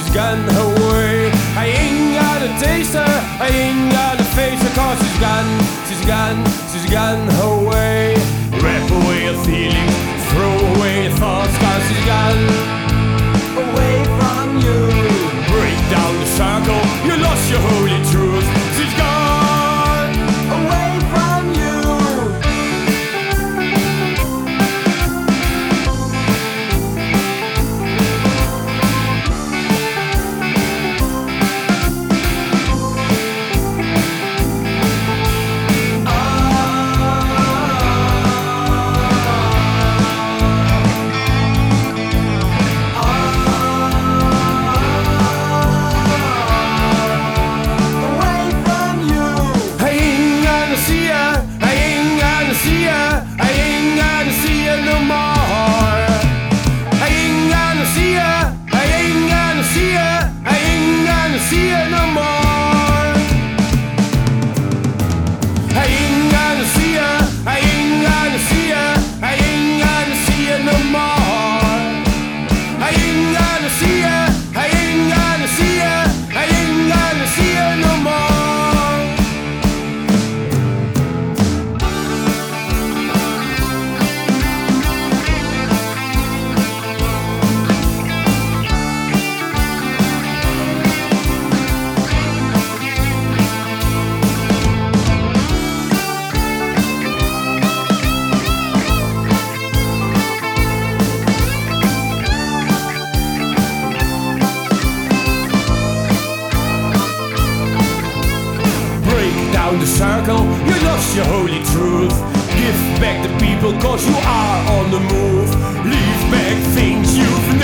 she's gone away. I ain't gonna taste her, I ain't gonna face her, cause she's gone, she's gone, she's gone away. Wrap away your feelings, throw away your thoughts, cause she's gone away from you. Break down the circle, you lost your holy truth. She's gone away from you. The circle, you lost your holy truth. Give back the people, cause you are on the move. Leave back things you've